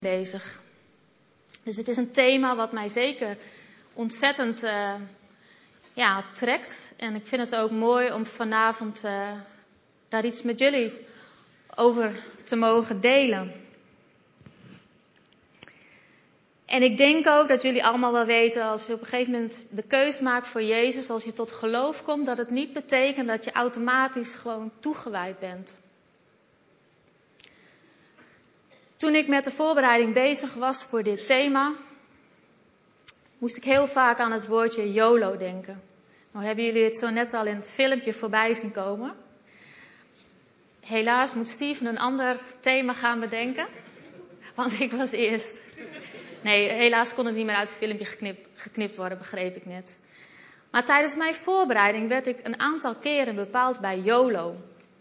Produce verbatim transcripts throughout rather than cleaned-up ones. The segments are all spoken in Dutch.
bezig. Dus het is een thema wat mij zeker ontzettend uh, ja, trekt. En ik vind het ook mooi om vanavond uh, daar iets met jullie over te mogen delen. En ik denk ook dat jullie allemaal wel weten, als je op een gegeven moment de keus maakt voor Jezus, als je tot geloof komt, dat het niet betekent dat je automatisch gewoon toegewijd bent. Toen ik met de voorbereiding bezig was voor dit thema, moest ik heel vaak aan het woordje YOLO denken. Nou hebben jullie het zo net al in het filmpje voorbij zien komen. Helaas moet Steven een ander thema gaan bedenken, want ik was eerst. Nee, helaas kon het niet meer uit het filmpje geknipt, geknipt worden, begreep ik net. Maar tijdens mijn voorbereiding werd ik een aantal keren bepaald bij YOLO.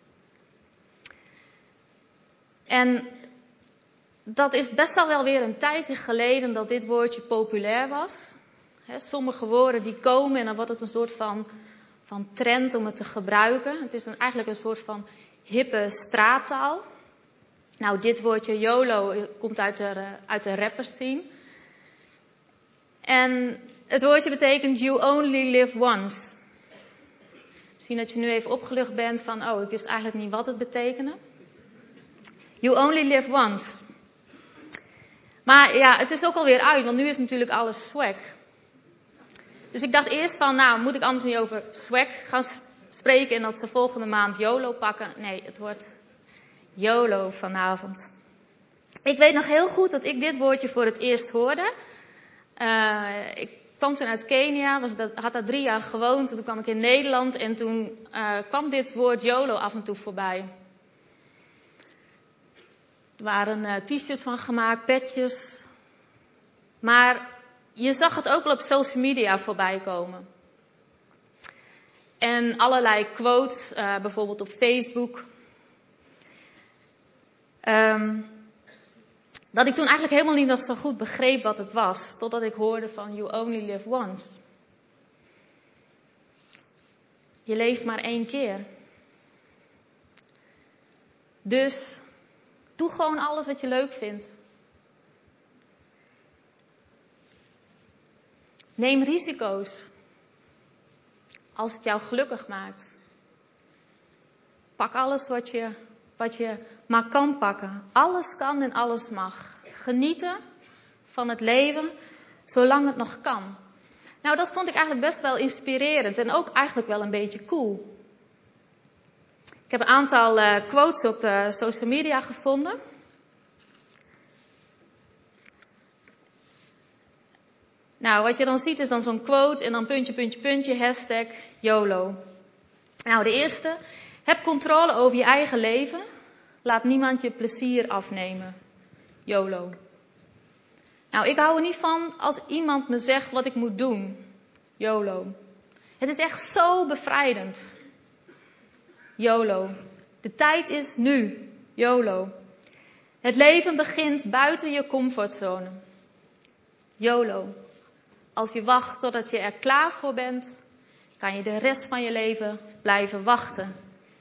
En dat is best al wel weer een tijdje geleden dat dit woordje populair was. He, sommige woorden die komen en dan wordt het een soort van, van trend om het te gebruiken. Het is een, eigenlijk een soort van hippe straattaal. Nou, dit woordje YOLO komt uit de, uit de rapperscene. En het woordje betekent you only live once. Misschien dat je nu even opgelucht bent van, oh, ik wist eigenlijk niet wat het betekende. You only live once. Maar ja, het is ook alweer uit, want nu is natuurlijk alles swag. Dus ik dacht eerst van, nou, moet ik anders niet over swag gaan spreken en dat ze volgende maand YOLO pakken? Nee, het wordt YOLO vanavond. Ik weet nog heel goed dat ik dit woordje voor het eerst hoorde. Uh, ik kwam toen uit Kenia, was dat, had daar drie jaar gewoond. Toen kwam ik in Nederland en toen uh, kwam dit woord YOLO af en toe voorbij. Er waren uh, t-shirts van gemaakt, petjes. Maar je zag het ook wel op social media voorbij komen. En allerlei quotes, uh, bijvoorbeeld op Facebook. Um, dat ik toen eigenlijk helemaal niet nog zo goed begreep wat het was. Totdat ik hoorde van you only live once. Je leeft maar één keer. Dus doe gewoon alles wat je leuk vindt. Neem risico's. Als het jou gelukkig maakt. Pak alles wat je, wat je maar kan pakken. Alles kan en alles mag. Genieten van het leven zolang het nog kan. Nou, dat vond ik eigenlijk best wel inspirerend en ook eigenlijk wel een beetje cool. Ik heb een aantal uh, quotes op uh, social media gevonden. Nou, wat je dan ziet is dan zo'n quote en dan puntje, puntje, puntje, hashtag YOLO. Nou, de eerste. Heb controle over je eigen leven. Laat niemand je plezier afnemen. YOLO. Nou, ik hou er niet van als iemand me zegt wat ik moet doen. YOLO. Het is echt zo bevrijdend. YOLO. De tijd is nu. YOLO. Het leven begint buiten je comfortzone. YOLO. Als je wacht totdat je er klaar voor bent, kan je de rest van je leven blijven wachten.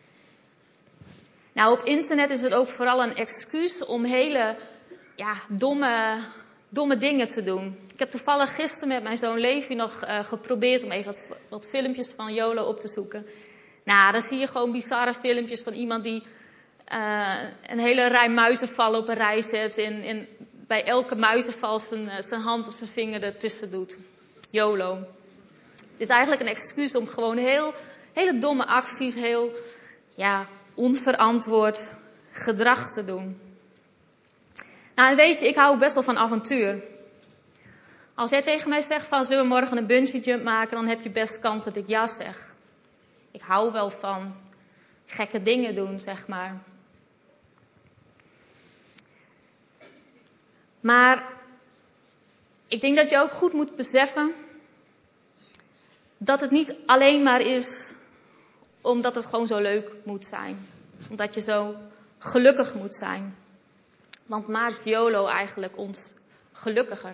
Nou, op internet is het ook vooral een excuus om hele ja, domme, domme dingen te doen. Ik heb toevallig gisteren met mijn zoon Levi nog uh, geprobeerd om even wat, wat filmpjes van YOLO op te zoeken. Nou, dan zie je gewoon bizarre filmpjes van iemand die uh, een hele rij muizenvallen op een rij zet en, en bij elke muizenval zijn, zijn hand of zijn vinger ertussen doet. YOLO. Het is eigenlijk een excuus om gewoon heel, hele domme acties, heel ja, onverantwoord gedrag te doen. Nou, en weet je, ik hou ook best wel van avontuur. Als jij tegen mij zegt van, zullen we morgen een bungee jump maken, dan heb je best kans dat ik ja zeg. Ik hou wel van gekke dingen doen, zeg maar. Maar ik denk dat je ook goed moet beseffen dat het niet alleen maar is omdat het gewoon zo leuk moet zijn. Omdat je zo gelukkig moet zijn. Want maakt YOLO eigenlijk ons gelukkiger?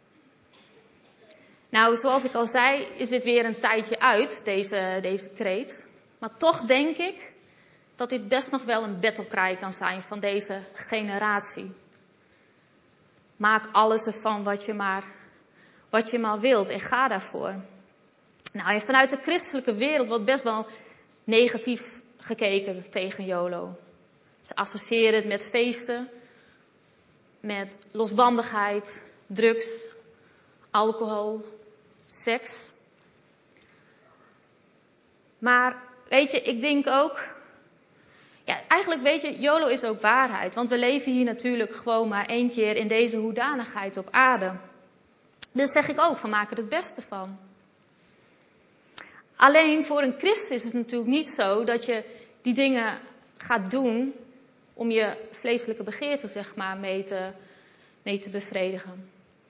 Nou, zoals ik al zei, is dit weer een tijdje uit, deze, deze kreet. Maar toch denk ik dat dit best nog wel een battle cry kan zijn van deze generatie. maak alles ervan wat je maar, wat je maar wilt en ga daarvoor. Nou, en vanuit de christelijke wereld wordt best wel negatief gekeken tegen YOLO. Ze associëren het met feesten, met losbandigheid, drugs, alcohol, seks. Maar weet je, ik denk ook, ja, eigenlijk weet je, YOLO is ook waarheid. Want we leven hier natuurlijk gewoon maar één keer in deze hoedanigheid op aarde. Dus zeg ik ook, van maak er het beste van. Alleen voor een christen is het natuurlijk niet zo dat je die dingen gaat doen om je vleeselijke begeerte, zeg maar, mee te, mee te bevredigen.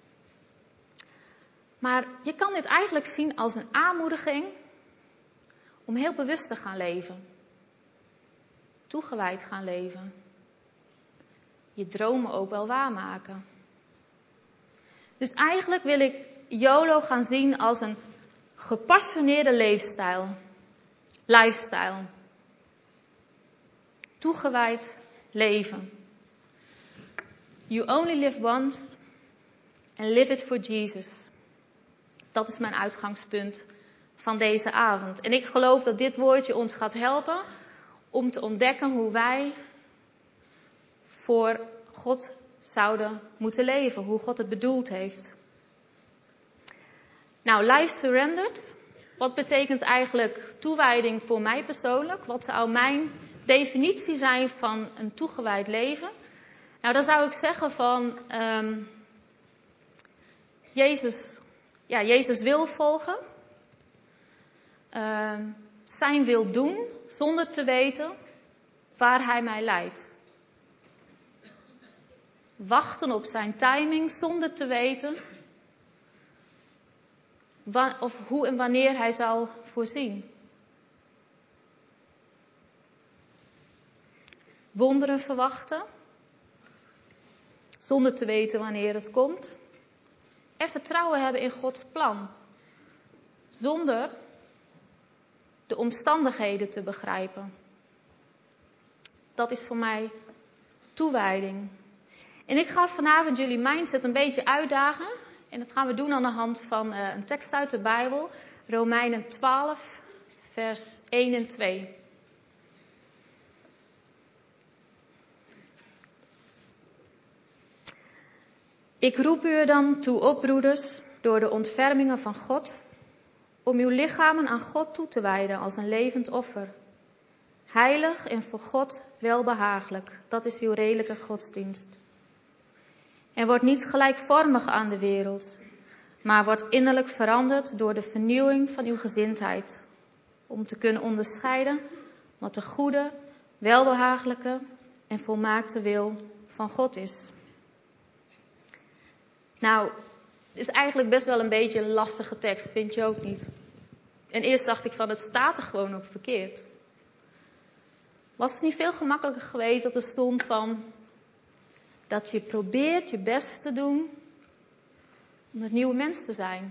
Maar je kan dit eigenlijk zien als een aanmoediging om heel bewust te gaan leven. Toegewijd gaan leven. Je dromen ook wel waarmaken. Dus eigenlijk wil ik YOLO gaan zien als een gepassioneerde leefstijl. Lifestyle. Toegewijd leven. You only live once and live it for Jesus. Dat is mijn uitgangspunt van deze avond. En ik geloof dat dit woordje ons gaat helpen om te ontdekken hoe wij voor God zouden moeten leven. Hoe God het bedoeld heeft. Nou, life surrendered. Wat betekent eigenlijk toewijding voor mij persoonlijk? Wat zou mijn definitie zijn van een toegewijd leven? Nou, dan zou ik zeggen van um, Jezus, ja, Jezus wil volgen. Uh, zijn wil doen zonder te weten waar hij mij leidt. Wachten op zijn timing zonder te weten wa- of hoe en wanneer hij zal voorzien. Wonderen verwachten zonder te weten wanneer het komt. En vertrouwen hebben in Gods plan. Zonder de omstandigheden te begrijpen. Dat is voor mij toewijding. En ik ga vanavond jullie mindset een beetje uitdagen. En dat gaan we doen aan de hand van uh, een tekst uit de Bijbel. Romeinen twaalf, vers één en twee. Ik roep u er dan toe op, broeders, door de ontfermingen van God, om uw lichamen aan God toe te wijden als een levend offer. Heilig en voor God welbehagelijk. Dat is uw redelijke godsdienst. En word niet gelijkvormig aan de wereld, maar word innerlijk veranderd door de vernieuwing van uw gezindheid. Om te kunnen onderscheiden wat de goede, welbehagelijke en volmaakte wil van God is. Nou, het is eigenlijk best wel een beetje een lastige tekst, vind je ook niet? En eerst dacht ik van, het staat er gewoon ook verkeerd. Was het niet veel gemakkelijker geweest dat er stond van, dat je probeert je best te doen om het nieuwe mens te zijn?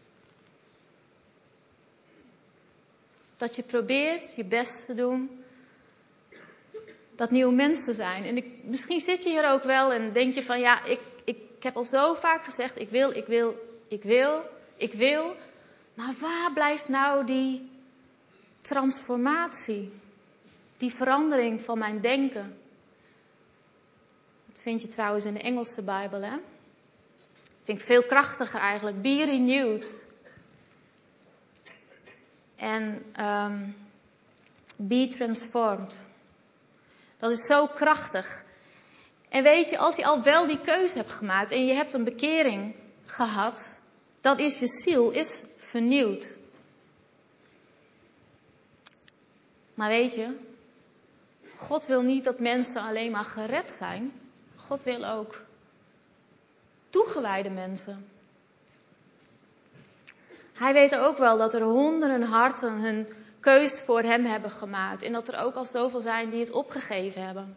Dat je probeert je best te doen dat nieuwe mens te zijn. En ik, misschien zit je hier ook wel en denk je van, ja, ik, ik, ik heb al zo vaak gezegd, ik wil, ik wil, ik wil, ik wil. Maar waar blijft nou die transformatie? Die verandering van mijn denken? Dat vind je trouwens in de Engelse Bijbel, hè? Vind ik veel krachtiger eigenlijk. Be renewed. En um, be transformed. Dat is zo krachtig. En weet je, als je al wel die keuze hebt gemaakt en je hebt een bekering gehad, dan is je ziel is vernieuwd. Maar weet je, God wil niet dat mensen alleen maar gered zijn. God wil ook toegewijde mensen. Hij weet ook wel dat er honderden harten hun keus voor hem hebben gemaakt. En dat er ook al zoveel zijn die het opgegeven hebben.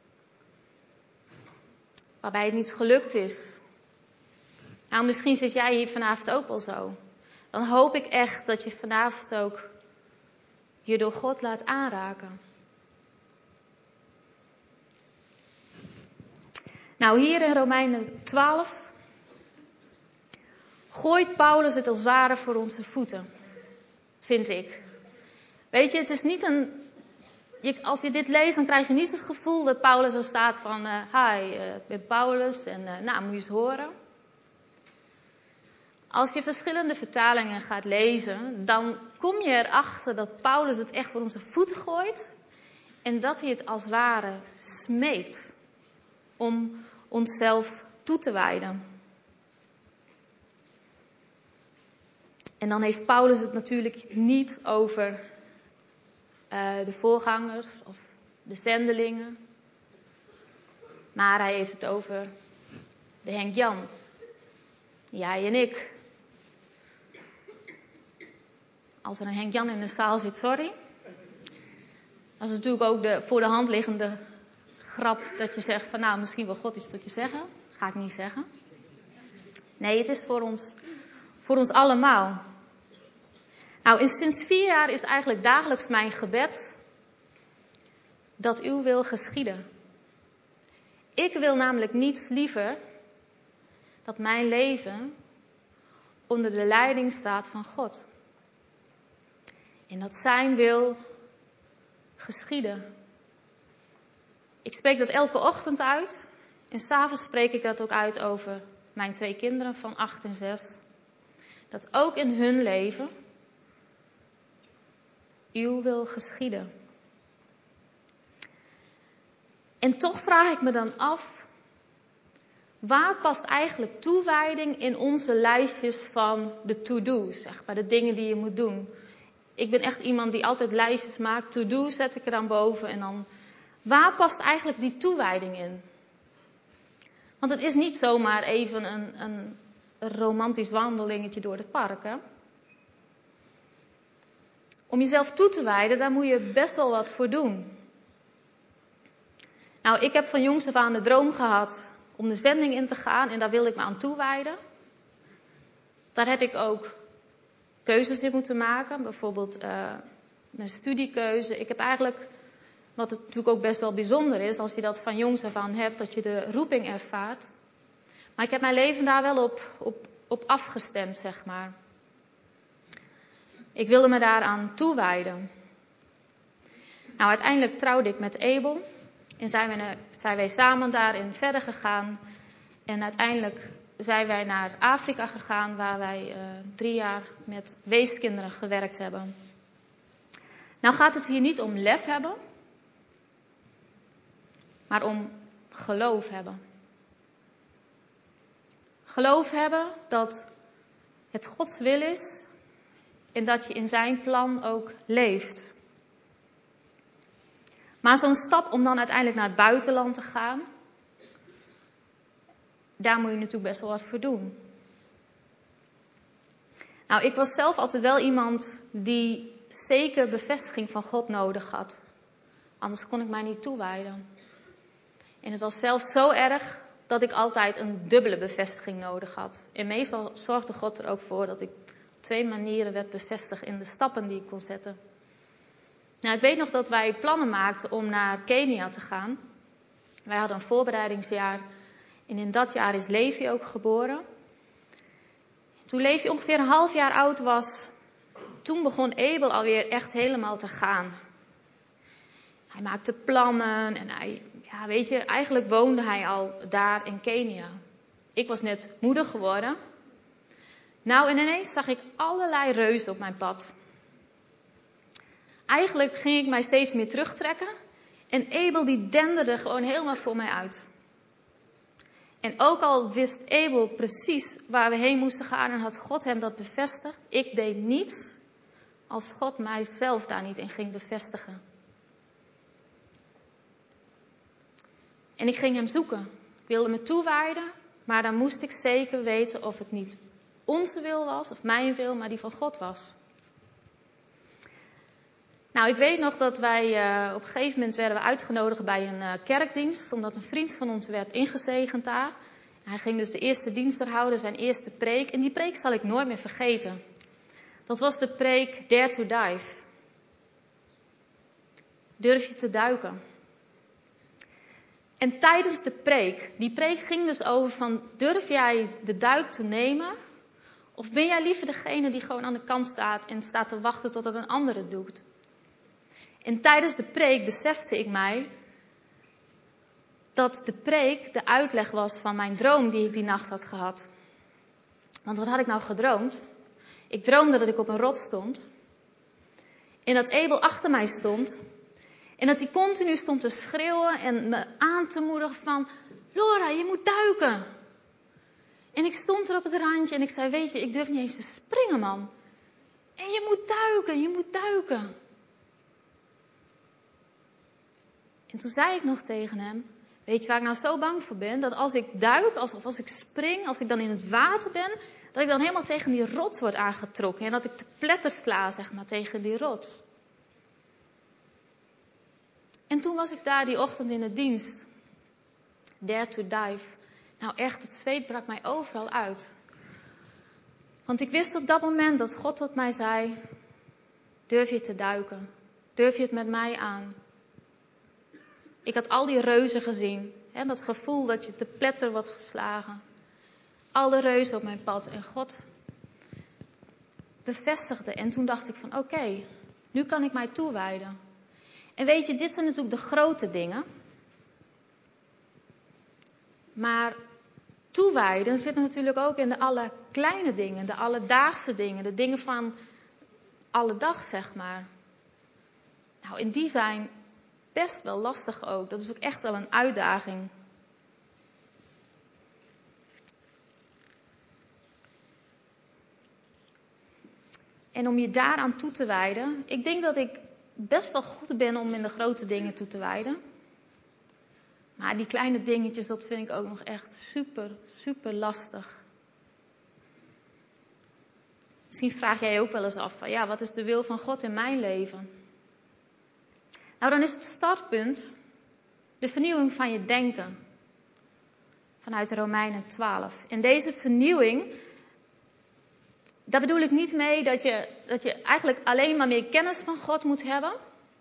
Waarbij het niet gelukt is. Nou, misschien zit jij hier vanavond ook wel zo. Dan hoop ik echt dat je vanavond ook je door God laat aanraken. Nou, hier in Romeinen twaalf gooit Paulus het als het ware voor onze voeten, vind ik. Weet je, het is niet een... Je, als je dit leest, dan krijg je niet het gevoel dat Paulus er staat van... Uh, hi, uh, ik ben Paulus en uh, nou, moet je eens horen. Als je verschillende vertalingen gaat lezen, dan kom je erachter dat Paulus het echt voor onze voeten gooit. En dat hij het als het ware smeekt om onszelf toe te wijden. En dan heeft Paulus het natuurlijk niet over uh, de voorgangers of de zendelingen. Maar hij heeft het over de Henk Jan. Jij en ik. Als er een Henk Jan in de zaal zit, sorry. Dat is natuurlijk ook de voor de hand liggende grap dat je zegt van nou, misschien wil God iets tot je zeggen. Ga ik niet zeggen. Nee, het is voor ons, voor ons allemaal. Nou, en sinds vier jaar is eigenlijk dagelijks mijn gebed dat uw wil geschieden. Ik wil namelijk niets liever dat mijn leven onder de leiding staat van God. En dat zijn wil geschieden. Ik spreek dat elke ochtend uit. En 's avonds spreek ik dat ook uit over mijn twee kinderen van acht en zes. Dat ook in hun leven uw wil geschieden. En toch vraag ik me dan af, waar past eigenlijk toewijding in onze lijstjes van de to-do's, zeg maar, de dingen die je moet doen? Ik ben echt iemand die altijd lijstjes maakt, to-do's zet ik er dan boven en dan, waar past eigenlijk die toewijding in? Want het is niet zomaar even een, een romantisch wandelingetje door het park, hè? Om jezelf toe te wijden, daar moet je best wel wat voor doen. Nou, ik heb van jongs af aan de droom gehad om de zending in te gaan en daar wil ik me aan toewijden. Daar heb ik ook keuzes in moeten maken, bijvoorbeeld uh, mijn studiekeuze. Ik heb eigenlijk, wat het natuurlijk ook best wel bijzonder is, als je dat van jongs af aan hebt, dat je de roeping ervaart. Maar ik heb mijn leven daar wel op, op, op afgestemd, zeg maar. Ik wilde me daaraan toewijden. Nou, uiteindelijk trouwde ik met Abel. En zijn wij, zijn wij samen daarin verder gegaan. En uiteindelijk zijn wij naar Afrika gegaan, waar wij uh, drie jaar met weeskinderen gewerkt hebben. Nou gaat het hier niet om lef hebben, maar om geloof hebben. Geloof hebben dat het Gods wil is en dat je in zijn plan ook leeft. Maar zo'n stap om dan uiteindelijk naar het buitenland te gaan, daar moet je natuurlijk best wel wat voor doen. Nou, ik was zelf altijd wel iemand die zeker bevestiging van God nodig had. Anders kon ik mij niet toewijden. En het was zelfs zo erg dat ik altijd een dubbele bevestiging nodig had. En meestal zorgde God er ook voor dat ik op twee manieren werd bevestigd in de stappen die ik kon zetten. Nou, ik weet nog dat wij plannen maakten om naar Kenia te gaan. Wij hadden een voorbereidingsjaar en in dat jaar is Levi ook geboren. Toen Levi ongeveer een half jaar oud was, toen begon Abel alweer echt helemaal te gaan. Hij maakte plannen en hij, ja, weet je, eigenlijk woonde hij al daar in Kenia. Ik was net moeder geworden. Nou, en ineens zag ik allerlei reuzen op mijn pad. Eigenlijk ging ik mij steeds meer terugtrekken. En Abel die denderde gewoon helemaal voor mij uit. En ook al wist Abel precies waar we heen moesten gaan en had God hem dat bevestigd. Ik deed niets als God mijzelf daar niet in ging bevestigen. En ik ging hem zoeken. Ik wilde me toewijden, maar dan moest ik zeker weten of het niet onze wil was, of mijn wil, maar die van God was. Nou, ik weet nog dat wij uh, op een gegeven moment werden we uitgenodigd bij een uh, kerkdienst, omdat een vriend van ons werd ingezegend daar. Hij ging dus de eerste dienst er houden, zijn eerste preek. En die preek zal ik nooit meer vergeten. Dat was de preek Dare to Dive. Durf je te duiken. En tijdens de preek, die preek ging dus over van, durf jij de duik te nemen? Of ben jij liever degene die gewoon aan de kant staat en staat te wachten totdat een ander het doet? En tijdens de preek besefte ik mij dat de preek de uitleg was van mijn droom die ik die nacht had gehad. Want wat had ik nou gedroomd? Ik droomde dat ik op een rots stond. En dat Abel achter mij stond. En dat hij continu stond te schreeuwen en me aan te moedigen van, Laura, je moet duiken. En ik stond er op het randje en ik zei, weet je, ik durf niet eens te springen, man. En je moet duiken, je moet duiken. En toen zei ik nog tegen hem, weet je waar ik nou zo bang voor ben? Dat als ik duik, als, of als ik spring, als ik dan in het water ben, dat ik dan helemaal tegen die rots word aangetrokken. En dat ik te pletter sla, zeg maar, tegen die rots. En toen was ik daar die ochtend in de dienst. Dare to dive. Nou echt, het zweet brak mij overal uit. Want ik wist op dat moment dat God tot mij zei, durf je te duiken? Durf je het met mij aan? Ik had al die reuzen gezien. Hè, dat gevoel dat je te pletter wordt geslagen. Alle reuzen op mijn pad. En God bevestigde. En toen dacht ik van oké, okay, nu kan ik mij toewijden. En weet je, dit zijn natuurlijk de grote dingen. Maar toewijden zit natuurlijk ook in de alle kleine dingen. De alledaagse dingen. De dingen van alle dag, zeg maar. Nou, en die zijn best wel lastig ook. Dat is ook echt wel een uitdaging. En om je daaraan toe te wijden. Ik denk dat ik best wel goed ben om in de grote dingen toe te wijden. Maar die kleine dingetjes, dat vind ik ook nog echt super, super lastig. Misschien vraag jij je ook wel eens af van, ja, wat is de wil van God in mijn leven? Nou, dan is het startpunt de vernieuwing van je denken. Vanuit Romeinen twaalf. En deze vernieuwing, daar bedoel ik niet mee dat je, dat je eigenlijk alleen maar meer kennis van God moet hebben.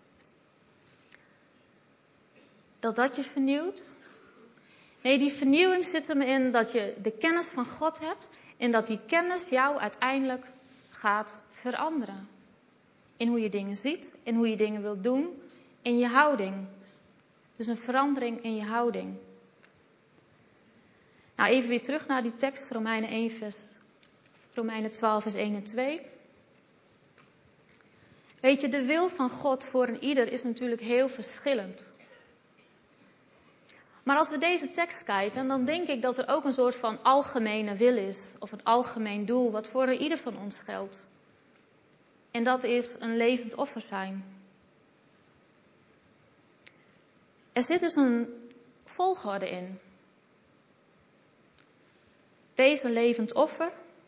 Dat dat je vernieuwt. Nee, die vernieuwing zit hem in dat je de kennis van God hebt. En dat die kennis jou uiteindelijk gaat veranderen. In hoe je dingen ziet, in hoe je dingen wilt doen, in je houding. Dus een verandering in je houding. Nou, even weer terug naar die tekst, Romeinen één vers, Romeinen twaalf vers één en twee. Weet je, de wil van God voor een ieder is natuurlijk heel verschillend. Maar als we deze tekst kijken, dan denk ik dat er ook een soort van algemene wil is. Of een algemeen doel wat voor een ieder van ons geldt. En dat is een levend offer zijn. Er zit dus een volgorde in. Wees een levend offer.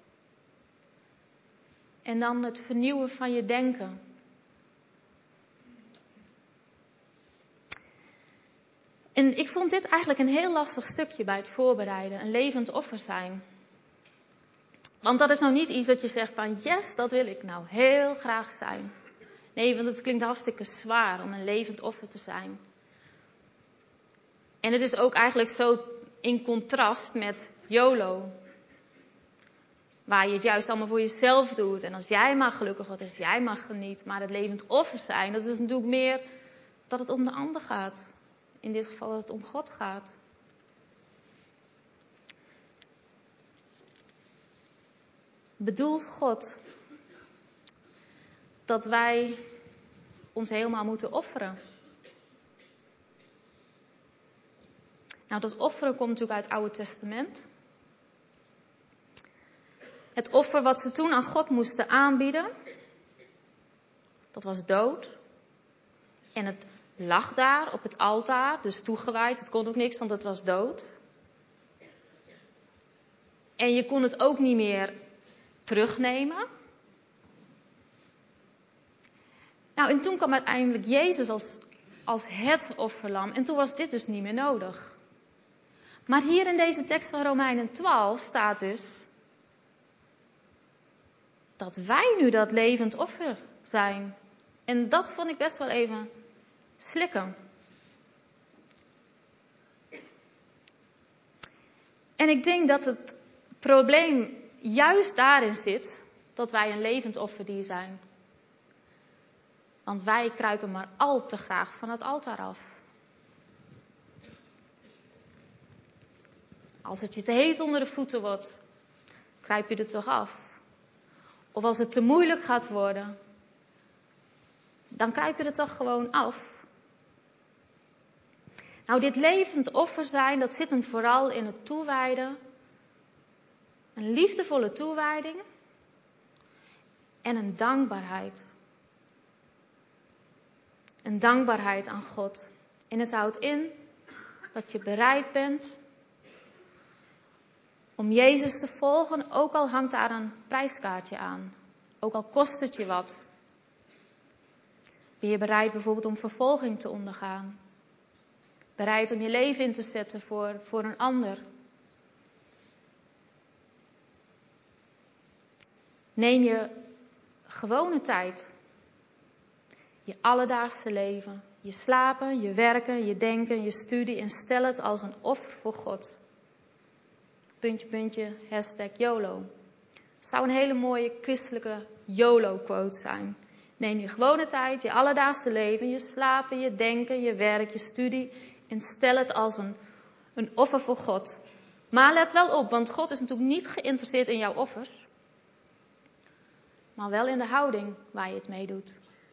En dan het vernieuwen van je denken. En ik vond dit eigenlijk een heel lastig stukje bij het voorbereiden. Een levend offer zijn. Want dat is nou niet iets dat je zegt van yes, dat wil ik nou heel graag zijn. Nee, want het klinkt hartstikke zwaar om een levend offer te zijn. En het is ook eigenlijk zo in contrast met YOLO. Waar je het juist allemaal voor jezelf doet. En als jij maar gelukkig wordt, als jij maar geniet. Maar het levend offer zijn, dat is natuurlijk meer dat het om de ander gaat. In dit geval dat het om God gaat. Bedoelt God dat wij ons helemaal moeten offeren? Nou, dat offeren komt natuurlijk uit het Oude Testament. Het offer wat ze toen aan God moesten aanbieden, dat was dood. En het lag daar op het altaar, dus toegewijd. Het kon ook niks, want het was dood. En je kon het ook niet meer terugnemen. Nou, en toen kwam uiteindelijk Jezus als, als het offerlam. En toen was dit dus niet meer nodig. Maar hier in deze tekst van Romeinen twaalf staat dus dat wij nu dat levend offer zijn. En dat vond ik best wel even slikken. En ik denk dat het probleem juist daarin zit dat wij een levend offerdier zijn. Want wij kruipen maar al te graag van het altaar af. Als het je te heet onder de voeten wordt, kruip je er toch af. Of als het te moeilijk gaat worden, dan kruip je er toch gewoon af. Nou, dit levend offer zijn, dat zit hem vooral in het toewijden. Een liefdevolle toewijding en een dankbaarheid. Een dankbaarheid aan God. En het houdt in dat je bereid bent om Jezus te volgen, ook al hangt daar een prijskaartje aan. Ook al kost het je wat. Ben je bereid bijvoorbeeld om vervolging te ondergaan? Bereid om je leven in te zetten voor, voor een ander? Neem je gewone tijd. Je alledaagse leven. Je slapen, je werken, je denken, je studie. En stel het als een offer voor God. Puntje, puntje, hashtag YOLO. Het zou een hele mooie christelijke YOLO-quote zijn. Neem je gewone tijd, je alledaagse leven, je slapen, je denken, je werk, je studie. En stel het als een, een offer voor God. Maar let wel op, want God is natuurlijk niet geïnteresseerd in jouw offers. Maar wel in de houding waar je het mee doet.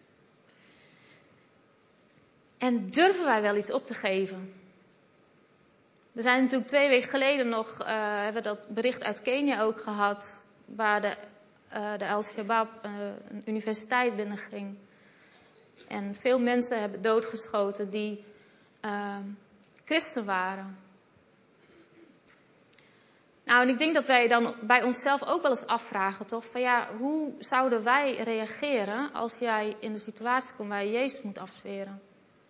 En durven wij wel iets op te geven? We zijn natuurlijk twee weken geleden nog, uh, hebben we dat bericht uit Kenia ook gehad, waar de, uh, de Al-Shabaab uh, een universiteit binnenging. En veel mensen hebben doodgeschoten die uh, christen waren. Nou, en ik denk dat wij dan bij onszelf ook wel eens afvragen, toch? Van ja, hoe zouden wij reageren als jij in de situatie komt waar je Jezus moet afzweren?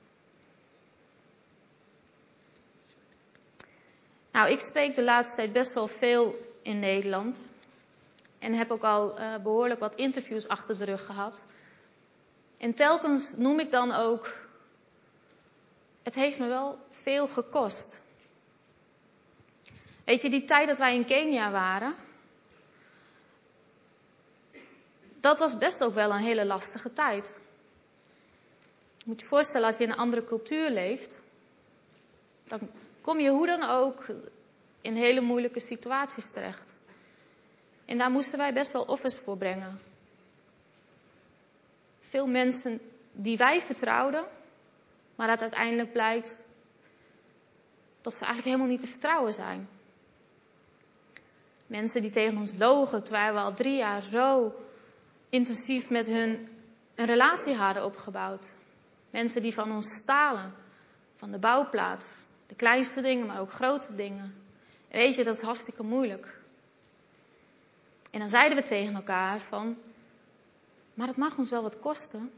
Nou, ik spreek de laatste tijd best wel veel in Nederland. En heb ook al uh, behoorlijk wat interviews achter de rug gehad. En telkens noem ik dan ook, het heeft me wel veel gekost. Weet je, die tijd dat wij in Kenia waren, dat was best ook wel een hele lastige tijd. Je moet je voorstellen, als je in een andere cultuur leeft, dan kom je hoe dan ook in hele moeilijke situaties terecht. En daar moesten wij best wel offers voor brengen. Veel mensen die wij vertrouwden, maar dat uiteindelijk blijkt dat ze eigenlijk helemaal niet te vertrouwen zijn. Mensen die tegen ons logen, terwijl we al drie jaar zo intensief met hun een relatie hadden opgebouwd. Mensen die van ons stalen, van de bouwplaats. De kleinste dingen, maar ook grote dingen. En weet je, dat is hartstikke moeilijk. En dan zeiden we tegen elkaar van, maar het mag ons wel wat kosten.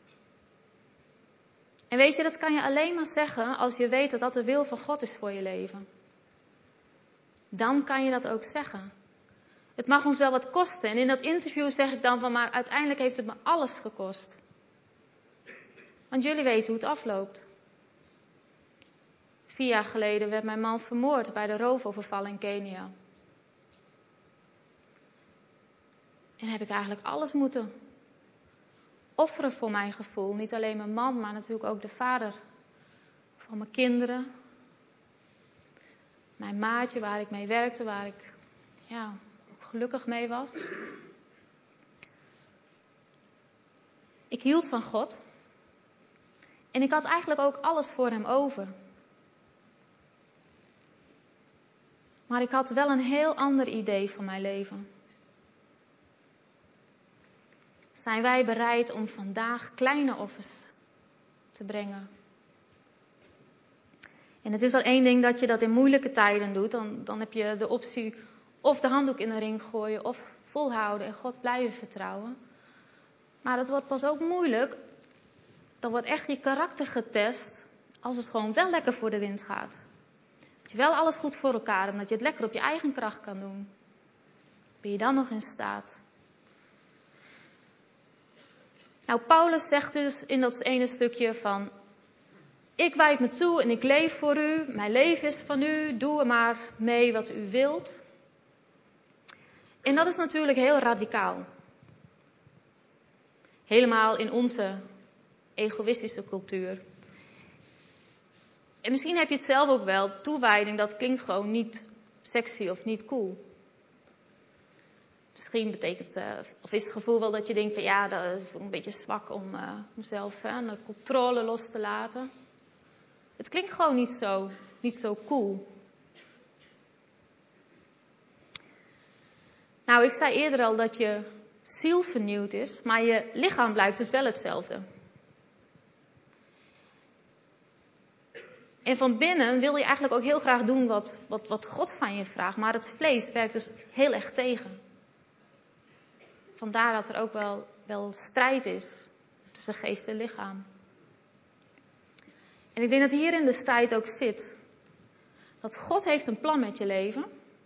En weet je, dat kan je alleen maar zeggen als je weet dat dat de wil van God is voor je leven. Dan kan je dat ook zeggen. Het mag ons wel wat kosten. En in dat interview zeg ik dan van, maar uiteindelijk heeft het me alles gekost. Want jullie weten hoe het afloopt. Vier jaar geleden werd mijn man vermoord bij de roofoverval in Kenia. En heb ik eigenlijk alles moeten offeren voor mijn gevoel. Niet alleen mijn man, maar natuurlijk ook de vader van mijn kinderen. Mijn maatje waar ik mee werkte, waar ik ja, gelukkig mee was. Ik hield van God. En ik had eigenlijk ook alles voor hem over. Maar ik had wel een heel ander idee van mijn leven. Zijn wij bereid om vandaag kleine offers te brengen? En het is al één ding dat je dat in moeilijke tijden doet. Dan, dan heb je de optie of de handdoek in de ring gooien of volhouden en God blijven vertrouwen. Maar het wordt pas ook moeilijk. Dan wordt echt je karakter getest als het gewoon wel lekker voor de wind gaat. Dat je wel alles goed voor elkaar hebt, dat je het lekker op je eigen kracht kan doen. Ben je dan nog in staat? Nou, Paulus zegt dus in dat ene stukje van, Ik wijd me toe en ik leef voor u. Mijn leven is van u. Doe er maar mee wat u wilt. En dat is natuurlijk heel radicaal. Helemaal in onze egoïstische cultuur. En misschien heb je het zelf ook wel. Toewijding, dat klinkt gewoon niet sexy of niet cool. Misschien betekent, uh, of is het gevoel wel dat je denkt van ja, dat is een beetje zwak om uh, mezelf uh, de controle los te laten. Het klinkt gewoon niet zo, niet zo cool. Nou, ik zei eerder al dat je ziel vernieuwd is, maar je lichaam blijft dus wel hetzelfde. En van binnen wil je eigenlijk ook heel graag doen wat, wat, wat God van je vraagt, maar het vlees werkt dus heel erg tegen. Vandaar dat er ook wel, wel strijd is tussen geest en lichaam. En ik denk dat hierin de strijd ook zit. Dat God heeft een plan met je leven.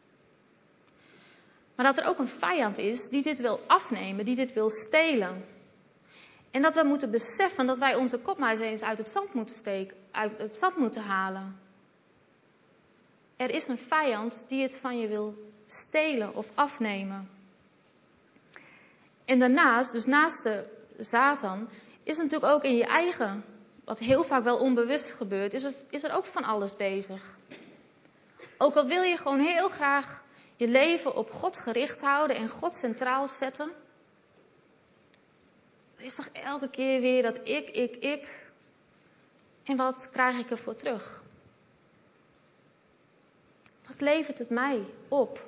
Maar dat er ook een vijand is die dit wil afnemen, die dit wil stelen. En dat we moeten beseffen dat wij onze kop maar eens eens uit het zand moeten steken, uit het zand moeten halen. Er is een vijand die het van je wil stelen of afnemen. En daarnaast, dus naast de Satan, is natuurlijk ook in je eigen, wat heel vaak wel onbewust gebeurt, is er, is er ook van alles bezig. Ook al wil je gewoon heel graag je leven op God gericht houden en God centraal zetten. Er is toch elke keer weer dat ik, ik, ik. En wat krijg ik ervoor terug? Wat levert het mij op?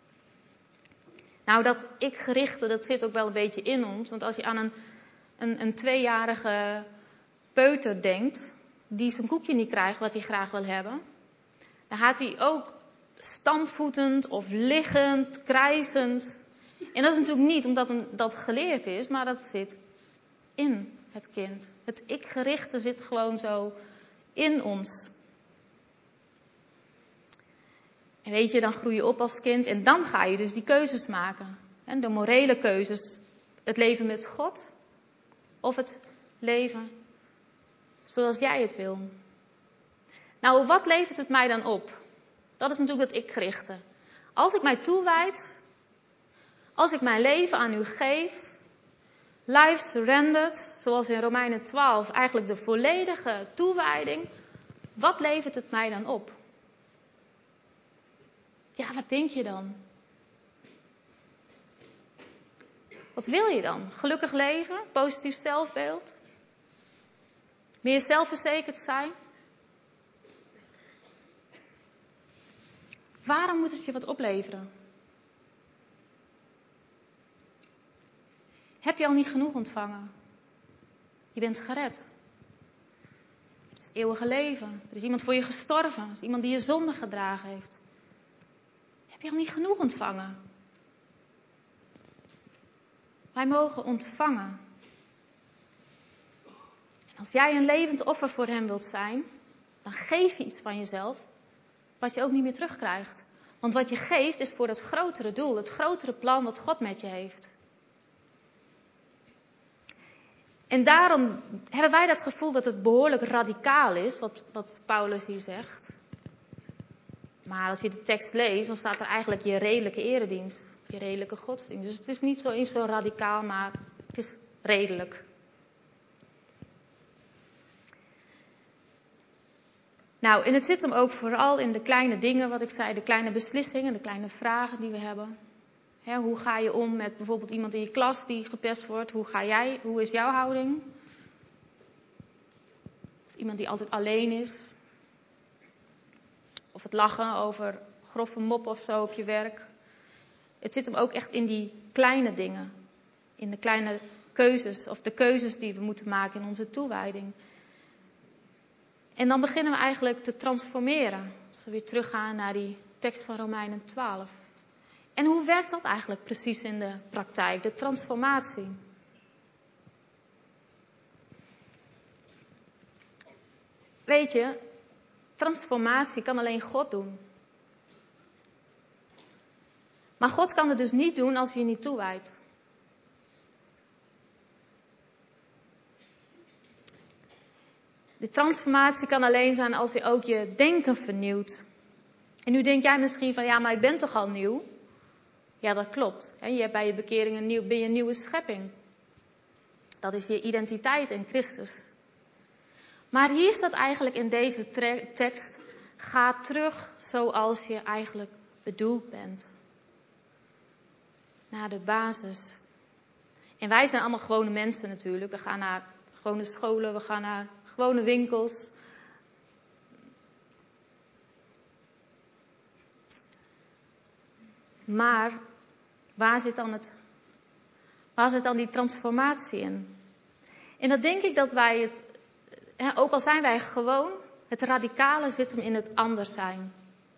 Nou, dat ik-gerichte, dat zit ook wel een beetje in ons. Want als je aan een, een, een tweejarige peuter denkt, die zijn koekje niet krijgt wat hij graag wil hebben, dan gaat hij ook stampvoetend of liggend, krijzend. En dat is natuurlijk niet omdat dat geleerd is, maar dat zit in het kind. Het ik-gerichte zit gewoon zo in ons. En weet je, dan groei je op als kind en dan ga je dus die keuzes maken. En de morele keuzes. Het leven met God of het leven zoals jij het wil. Nou, wat levert het mij dan op? Dat is natuurlijk het ik-gerichte. Als ik mij toewijd, als ik mijn leven aan u geef, life surrendered, zoals in Romeinen twaalf, eigenlijk de volledige toewijding, wat levert het mij dan op? Ja, wat denk je dan? Wat wil je dan? Gelukkig leven? Positief zelfbeeld? Meer zelfverzekerd zijn? Waarom moet het je wat opleveren? Heb je al niet genoeg ontvangen? Je bent gered. Het is eeuwige leven. Er is iemand voor je gestorven. Er is iemand die je zonde gedragen heeft. Heb je al niet genoeg ontvangen? Wij mogen ontvangen. En als jij een levend offer voor hem wilt zijn, dan geef je iets van jezelf, wat je ook niet meer terugkrijgt. Want wat je geeft is voor het grotere doel, het grotere plan wat God met je heeft. En daarom hebben wij dat gevoel dat het behoorlijk radicaal is, wat, wat Paulus hier zegt. Maar als je de tekst leest, dan staat er eigenlijk je redelijke eredienst, je redelijke godsdienst. Dus het is niet zo, niet zo radicaal, maar het is redelijk. Nou, en het zit hem ook vooral in de kleine dingen, wat ik zei, de kleine beslissingen, de kleine vragen die we hebben. He, hoe ga je om met bijvoorbeeld iemand in je klas die gepest wordt? Hoe ga jij, hoe is jouw houding? Of iemand die altijd alleen is. Of het lachen over grove mop of zo op je werk. Het zit hem ook echt in die kleine dingen. In de kleine keuzes, of de keuzes die we moeten maken in onze toewijding. En dan beginnen we eigenlijk te transformeren. Als we weer teruggaan naar die tekst van Romeinen twaalf. En hoe werkt dat eigenlijk precies in de praktijk, de transformatie? Weet je, transformatie kan alleen God doen. Maar God kan het dus niet doen als je je niet toewijdt. De De transformatie kan alleen zijn als je ook je denken vernieuwt. En nu denk jij misschien van, ja, maar ik ben toch al nieuw? Ja, dat klopt. Je hebt bij je bekering een nieuw, ben je een nieuwe schepping. Dat is je identiteit in Christus. Maar hier staat eigenlijk in deze tre- tekst, ga terug zoals je eigenlijk bedoeld bent. Naar de basis. En wij zijn allemaal gewone mensen natuurlijk. We gaan naar gewone scholen, we gaan naar gewone winkels. Maar waar zit dan het, waar zit dan die transformatie in? En dan denk ik dat wij het, ook al zijn wij gewoon, het radicale zit hem in het anders zijn.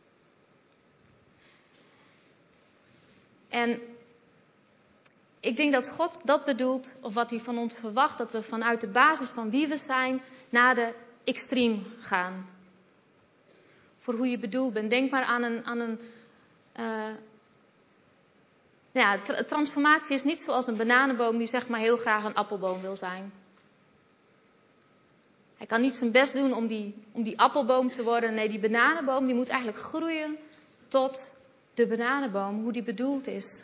En ik denk dat God dat bedoelt, of wat hij van ons verwacht, dat we vanuit de basis van wie we zijn, naar de extreem gaan. Voor hoe je bedoeld bent. Denk maar aan een, aan een uh, ja, transformatie is niet zoals een bananenboom die zeg maar heel graag een appelboom wil zijn. Hij kan niet zijn best doen om die, om die appelboom te worden. Nee, die bananenboom die moet eigenlijk groeien tot de bananenboom, hoe die bedoeld is.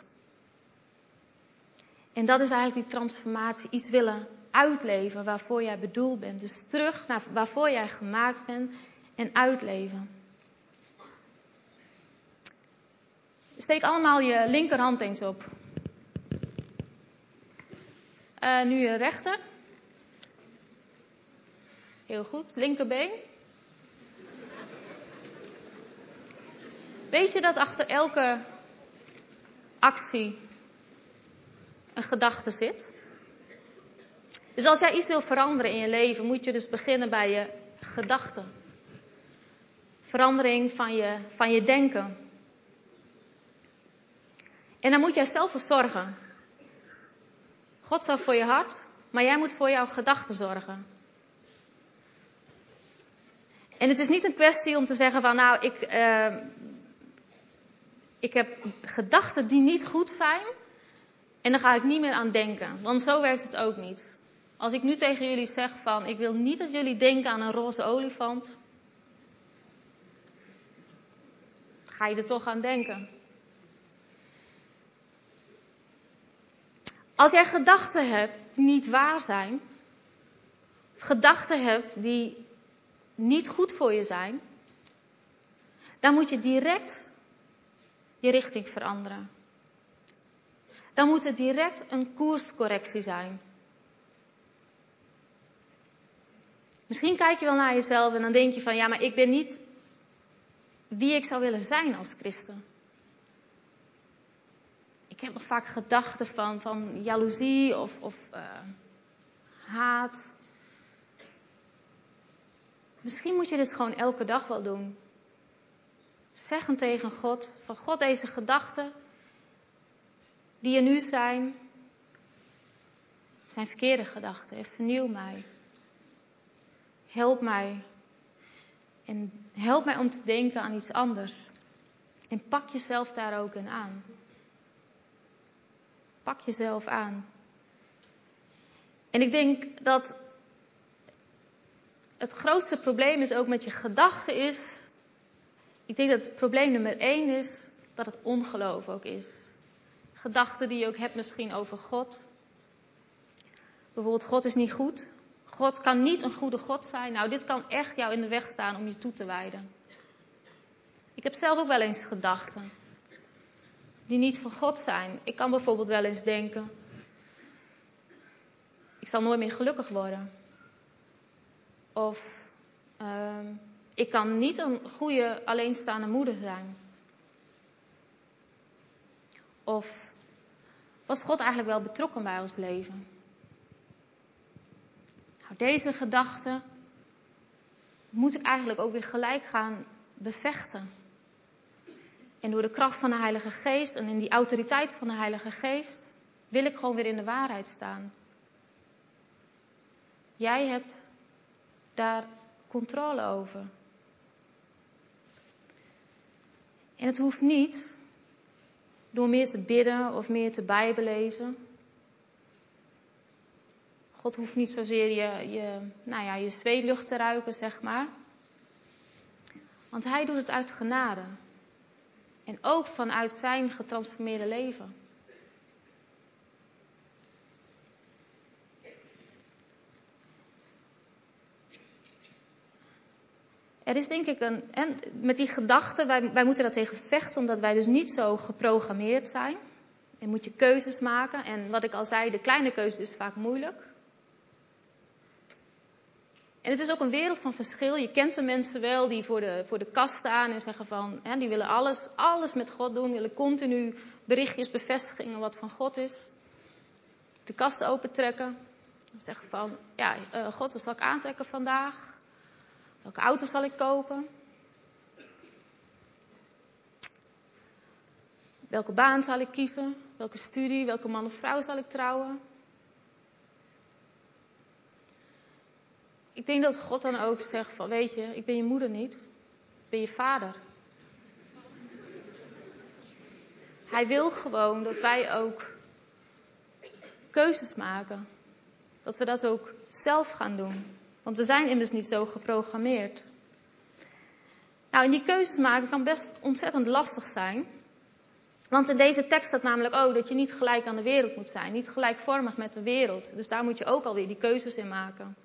En dat is eigenlijk die transformatie, iets willen uitleven waarvoor jij bedoeld bent. Dus terug naar waarvoor jij gemaakt bent en uitleven. Steek allemaal je linkerhand eens op. Uh, nu je rechter. Heel goed, linkerbeen. Weet je dat achter elke actie een gedachte zit? Dus als jij iets wil veranderen in je leven, moet je dus beginnen bij je gedachten. Verandering van je, van je denken. En daar moet jij zelf voor zorgen. God zorgt voor je hart, maar jij moet voor jouw gedachten zorgen. En het is niet een kwestie om te zeggen van nou, ik, uh, ik heb gedachten die niet goed zijn en dan ga ik niet meer aan denken. Want zo werkt het ook niet. Als ik nu tegen jullie zeg van ik wil niet dat jullie denken aan een roze olifant, ga je er toch aan denken. Als jij gedachten hebt die niet waar zijn, gedachten hebt die niet goed voor je zijn, dan moet je direct je richting veranderen. Dan moet het direct een koerscorrectie zijn. Misschien kijk je wel naar jezelf en dan denk je van ja, maar ik ben niet wie ik zou willen zijn als christen. Ik heb nog vaak gedachten van, van jaloezie of, of uh, haat. Misschien moet je dit gewoon elke dag wel doen. Zeggen tegen God, van God, deze gedachten die er nu zijn, zijn verkeerde gedachten. Vernieuw mij. Help mij. En help mij om te denken aan iets anders. En pak jezelf daar ook in aan. Pak jezelf aan. En ik denk dat het grootste probleem is ook met je gedachten is. Ik denk dat het probleem nummer één is dat het ongeloof ook is. Gedachten die je ook hebt misschien over God. Bijvoorbeeld God is niet goed. God kan niet een goede God zijn. Nou, dit kan echt jou in de weg staan om je toe te wijden. Ik heb zelf ook wel eens gedachten die niet van God zijn. Ik kan bijvoorbeeld wel eens denken, ik zal nooit meer gelukkig worden. Of uh, ik kan niet een goede alleenstaande moeder zijn. Of was God eigenlijk wel betrokken bij ons leven? Nou, deze gedachten moet ik eigenlijk ook weer gelijk gaan bevechten. En door de kracht van de Heilige Geest en in die autoriteit van de Heilige Geest wil ik gewoon weer in de waarheid staan. Jij hebt daar controle over. En het hoeft niet door meer te bidden of meer te bijbelezen. God hoeft niet zozeer je, je, nou ja, je zweetlucht te ruiken, zeg maar. Want hij doet het uit genade. En ook vanuit zijn getransformeerde leven. Er is denk ik een, en met die gedachte, wij, wij moeten daar tegen vechten, omdat wij dus niet zo geprogrammeerd zijn. En moet je keuzes maken. En wat ik al zei, de kleine keuze is vaak moeilijk. En het is ook een wereld van verschil. Je kent de mensen wel die voor de, voor de kast staan en zeggen van, hè, die willen alles, alles met God doen, willen continu berichtjes, bevestigingen wat van God is. De kast opentrekken. Zeggen van, ja, uh, God, wat zal ik aantrekken vandaag? Welke auto zal ik kopen? Welke baan zal ik kiezen? Welke studie? Welke man of vrouw zal ik trouwen? Ik denk dat God dan ook zegt van, weet je, ik ben je moeder niet. Ik ben je vader. Hij wil gewoon dat wij ook keuzes maken. Dat we dat ook zelf gaan doen. Want we zijn immers niet zo geprogrammeerd. Nou, en die keuzes maken kan best ontzettend lastig zijn. Want in deze tekst staat namelijk ook dat je niet gelijk aan de wereld moet zijn. Niet gelijkvormig met de wereld. Dus daar moet je ook alweer die keuzes in maken.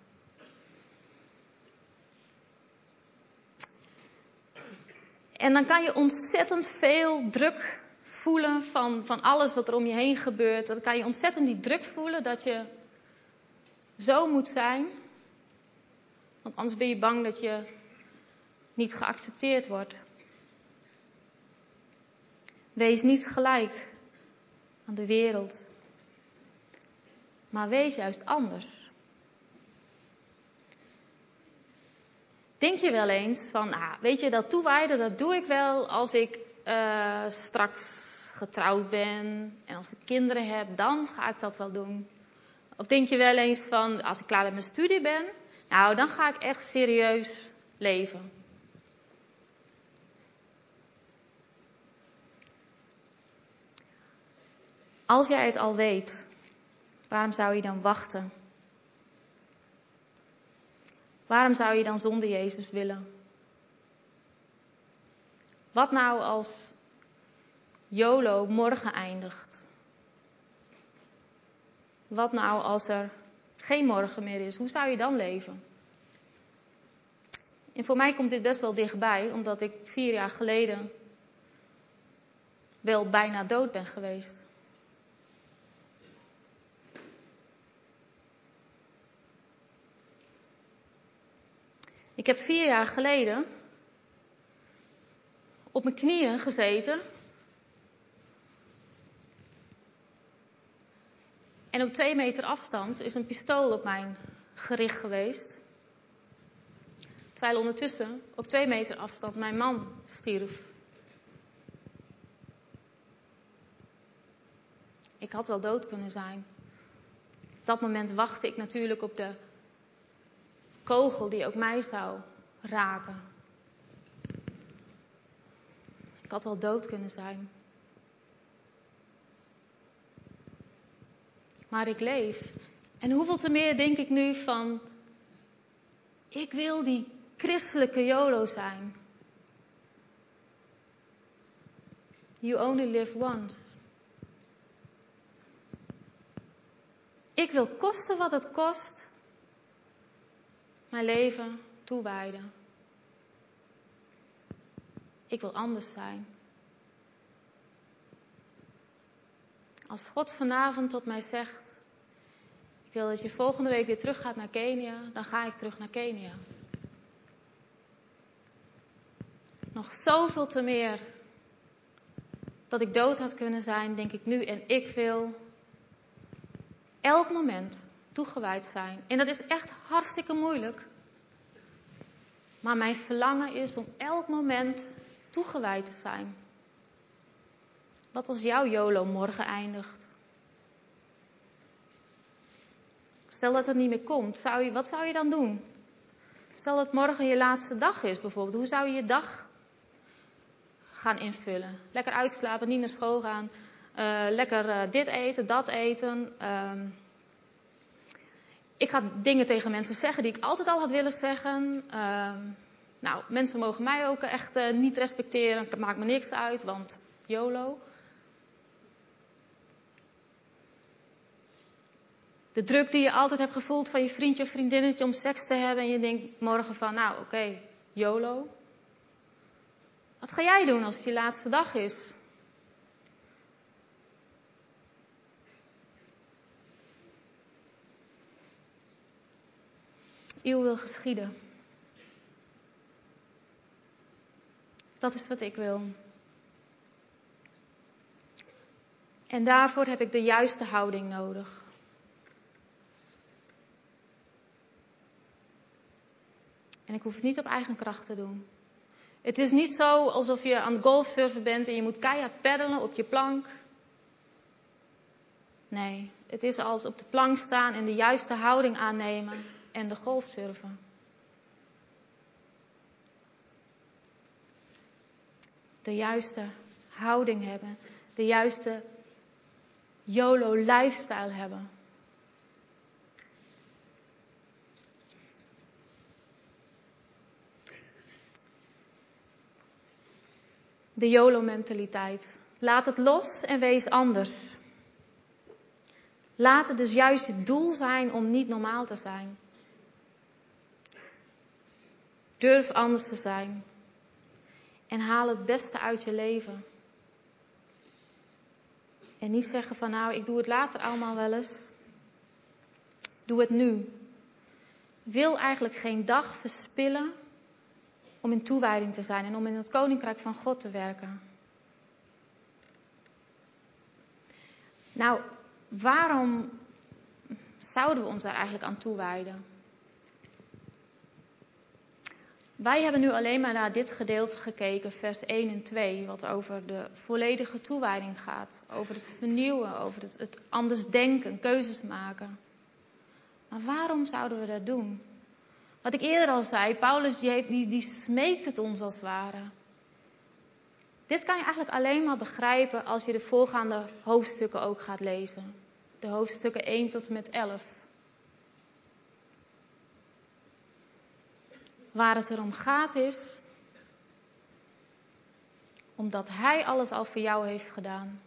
En dan kan je ontzettend veel druk voelen van, van alles wat er om je heen gebeurt. Dan kan je ontzettend die druk voelen dat je zo moet zijn. Want anders ben je bang dat je niet geaccepteerd wordt. Wees niet gelijk aan de wereld. Maar wees juist anders. Denk je wel eens van, nou, weet je, dat toewijden, dat doe ik wel als ik uh, straks getrouwd ben en als ik kinderen heb, dan ga ik dat wel doen. Of denk je wel eens van, als ik klaar met mijn studie ben, nou, dan ga ik echt serieus leven. Als jij het al weet, waarom zou je dan wachten? Waarom zou je dan zonder Jezus willen? Wat nou als YOLO morgen eindigt? Wat nou als er geen morgen meer is? Hoe zou je dan leven? En voor mij komt dit best wel dichtbij, omdat ik vier jaar geleden wel bijna dood ben geweest. Ik heb vier jaar geleden op mijn knieën gezeten. En op twee meter afstand is een pistool op mijn gericht geweest. Terwijl ondertussen op twee meter afstand mijn man stierf. Ik had wel dood kunnen zijn. Op dat moment wachtte ik natuurlijk op de kogel die ook mij zou raken. Ik had wel dood kunnen zijn. Maar ik leef. En hoeveel te meer denk ik nu van, ik wil die christelijke YOLO zijn. You only live once. Ik wil kosten wat het kost, mijn leven toewijden. Ik wil anders zijn. Als God vanavond tot mij zegt, ik wil dat je volgende week weer terug gaat naar Kenia, dan ga ik terug naar Kenia. Nog zoveel te meer dat ik dood had kunnen zijn, denk ik nu. En ik wil elk moment toegewijd zijn. En dat is echt hartstikke moeilijk. Maar mijn verlangen is om elk moment toegewijd te zijn. Wat als jouw YOLO morgen eindigt? Stel dat het niet meer komt, zou je, wat zou je dan doen? Stel dat morgen je laatste dag is bijvoorbeeld. Hoe zou je je dag gaan invullen? Lekker uitslapen, niet naar school gaan. Uh, lekker uh, dit eten, dat eten. Uh, ik ga dingen tegen mensen zeggen die ik altijd al had willen zeggen. Uh, nou, mensen mogen mij ook echt uh, niet respecteren. Dat maakt me niks uit, want YOLO. De druk die je altijd hebt gevoeld van je vriendje of vriendinnetje om seks te hebben. En je denkt morgen van, nou oké, okay, YOLO. Wat ga jij doen als het je laatste dag is? Uw wil geschieden. Dat is wat ik wil. En daarvoor heb ik de juiste houding nodig. En ik hoef het niet op eigen kracht te doen. Het is niet zo alsof je aan het golfsurfen bent en je moet keihard peddelen op je plank. Nee, het is als op de plank staan en de juiste houding aannemen en de golfsurfen. De juiste houding hebben. De juiste YOLO-lifestyle hebben. De YOLO-mentaliteit. Laat het los en wees anders. Laat het dus juist het doel zijn om niet normaal te zijn. Durf anders te zijn. En haal het beste uit je leven. En niet zeggen van nou, ik doe het later allemaal wel eens. Doe het nu. Wil eigenlijk geen dag verspillen om in toewijding te zijn en om in het koninkrijk van God te werken. Nou, waarom zouden we ons daar eigenlijk aan toewijden? Wij hebben nu alleen maar naar dit gedeelte gekeken, vers één en twee, wat over de volledige toewijding gaat. Over het vernieuwen, over het, het anders denken, keuzes maken. Maar waarom zouden we dat doen? Wat ik eerder al zei, Paulus die, heeft, die, die smeekt het ons als het ware. Dit kan je eigenlijk alleen maar begrijpen als je de voorgaande hoofdstukken ook gaat lezen. De hoofdstukken één tot en met elf. Waar het erom gaat is, omdat hij alles al voor jou heeft gedaan.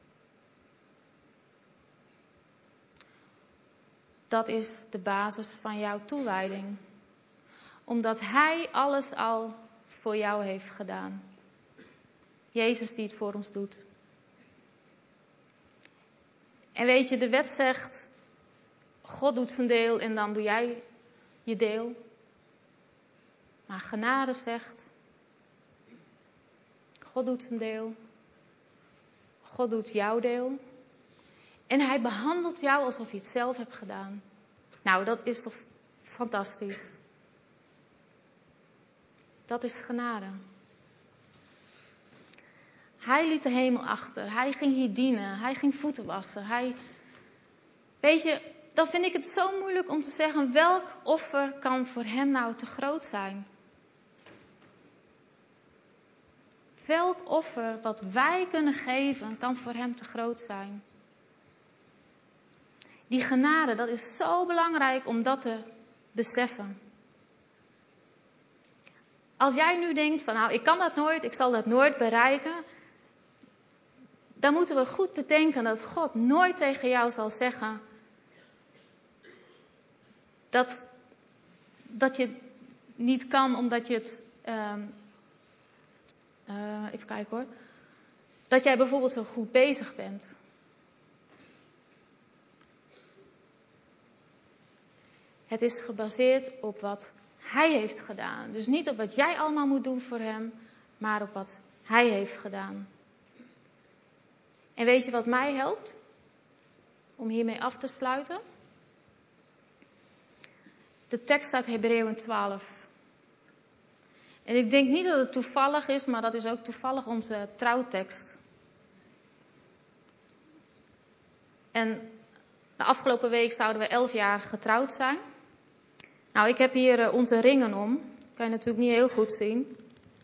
Dat is de basis van jouw toewijding. Omdat hij alles al voor jou heeft gedaan. Jezus die het voor ons doet. En weet je, de wet zegt, God doet zijn deel en dan doe jij je deel. Maar genade zegt, God doet zijn deel. God doet jouw deel. En hij behandelt jou alsof je het zelf hebt gedaan. Nou, dat is toch fantastisch. Dat is genade. Hij liet de hemel achter. Hij ging hier dienen. Hij ging voeten wassen. Hij... Weet je, dan vind ik het zo moeilijk om te zeggen welk offer kan voor hem nou te groot zijn. Welk offer wat wij kunnen geven kan voor hem te groot zijn. Die genade, dat is zo belangrijk om dat te beseffen. Als jij nu denkt van nou, ik kan dat nooit, ik zal dat nooit bereiken. Dan moeten we goed bedenken dat God nooit tegen jou zal zeggen dat, dat je het niet kan omdat je het, uh, uh, even kijken hoor, dat jij bijvoorbeeld zo goed bezig bent. Het is gebaseerd op wat hij heeft gedaan. Dus niet op wat jij allemaal moet doen voor hem, maar op wat hij heeft gedaan. En weet je wat mij helpt? Om hiermee af te sluiten. De tekst staat Hebreeën twaalf. En ik denk niet dat het toevallig is, maar dat is ook toevallig onze trouwtekst. En de afgelopen week zouden we elf jaar getrouwd zijn. Nou, ik heb hier uh, onze ringen om. Dat kan je natuurlijk niet heel goed zien.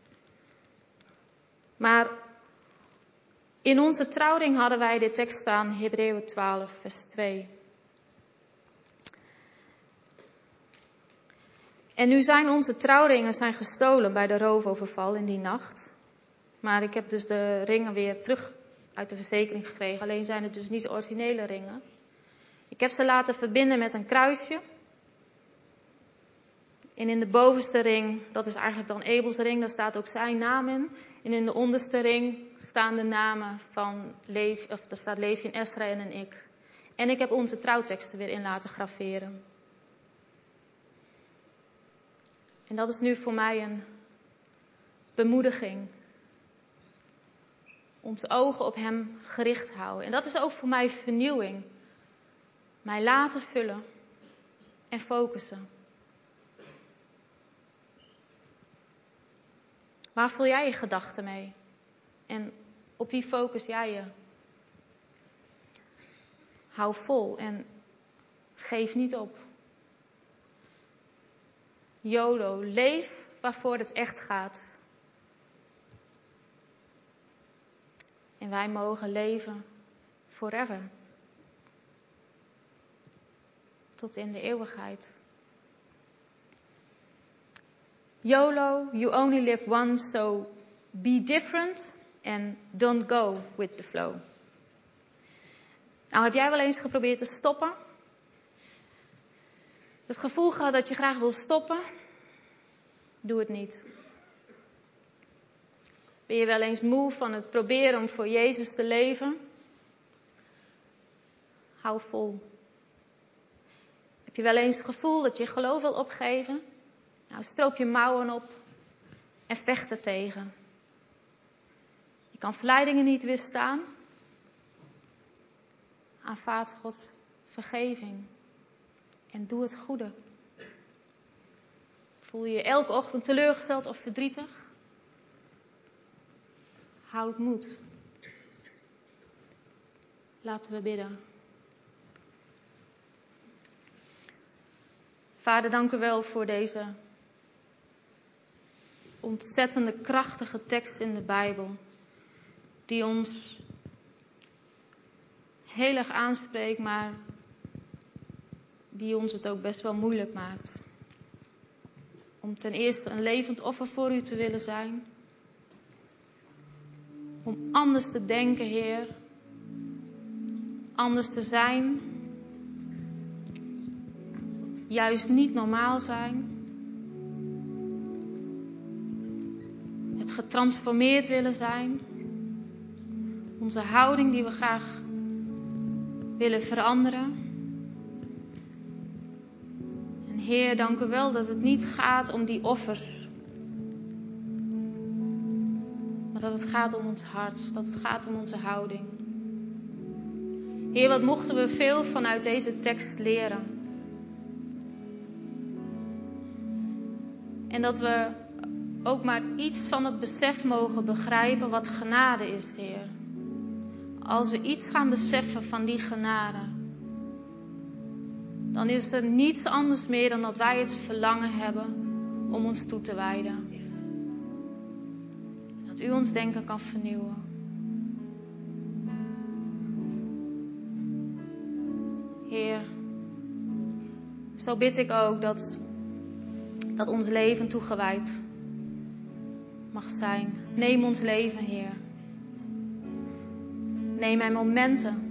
Maar in onze trouwring hadden wij de tekst staan, Hebreeën twaalf, vers twee. En nu zijn onze trouwringen zijn gestolen bij de roofoverval in die nacht. Maar ik heb dus de ringen weer terug uit de verzekering gekregen. Alleen zijn het dus niet de originele ringen. Ik heb ze laten verbinden met een kruisje. En in de bovenste ring, dat is eigenlijk dan Abels ring, daar staat ook zijn naam in. En in de onderste ring staan de namen van Levi, of daar staat Levi en Esra en ik. En ik heb onze trouwteksten weer in laten graveren. En dat is nu voor mij een bemoediging. Onze ogen op hem gericht houden. En dat is ook voor mij vernieuwing. Mij laten vullen en focussen. Waar vul jij je gedachten mee? En op wie focus jij je? Hou vol en geef niet op. YOLO, leef waarvoor het echt gaat. En wij mogen leven forever. Tot in de eeuwigheid. YOLO, you only live once, so be different and don't go with the flow. Nou, heb jij wel eens geprobeerd te stoppen? Het gevoel gehad dat je graag wil stoppen? Doe het niet. Ben je wel eens moe van het proberen om voor Jezus te leven? Hou vol. Heb je wel eens het gevoel dat je geloof wil opgeven? Nou, stroop je mouwen op en vecht er tegen. Je kan verleidingen niet weerstaan. Aanvaard Gods vergeving. En doe het goede. Voel je je elke ochtend teleurgesteld of verdrietig? Houd moed. Laten we bidden. Vader, dank u wel voor deze ontzettende krachtige tekst in de Bijbel. Die ons heel erg aanspreekt, maar die ons het ook best wel moeilijk maakt. Om ten eerste een levend offer voor u te willen zijn. Om anders te denken, Heer. Anders te zijn. Juist niet normaal zijn. Het getransformeerd willen zijn. Onze houding die we graag willen veranderen. En Heer, dank u wel dat het niet gaat om die offers. Maar dat het gaat om ons hart. Dat het gaat om onze houding. Heer, wat mochten we veel vanuit deze tekst leren. En dat we ook maar iets van het besef mogen begrijpen wat genade is, Heer. Als we iets gaan beseffen van die genade, dan is er niets anders meer dan dat wij het verlangen hebben om ons toe te wijden. Dat u ons denken kan vernieuwen. Heer, zo bid ik ook dat, dat ons leven toegewijd mag zijn. Neem ons leven, Heer. Neem mijn momenten.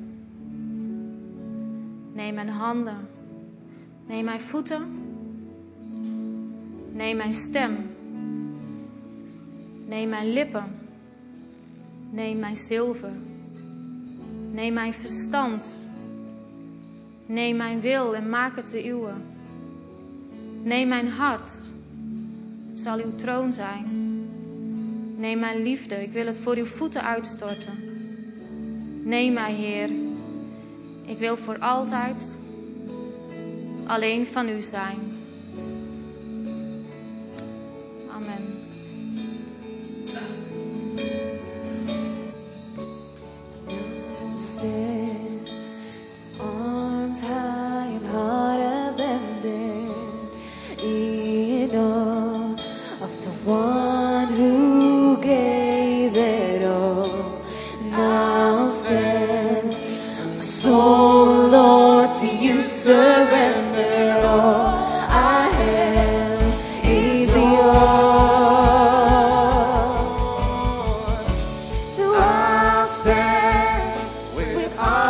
Neem mijn handen. Neem mijn voeten. Neem mijn stem. Neem mijn lippen. Neem mijn zilver. Neem mijn verstand. Neem mijn wil en maak het de uwe. Neem mijn hart. Het zal uw troon zijn. Neem mijn liefde. Ik wil het voor uw voeten uitstorten. Neem mij, Heer. Ik wil voor altijd alleen van u zijn. Amen. Stand, arms high and heart abandoned, in awe of the one who gave it all. Now stand, so Lord, to you surrender all I am. I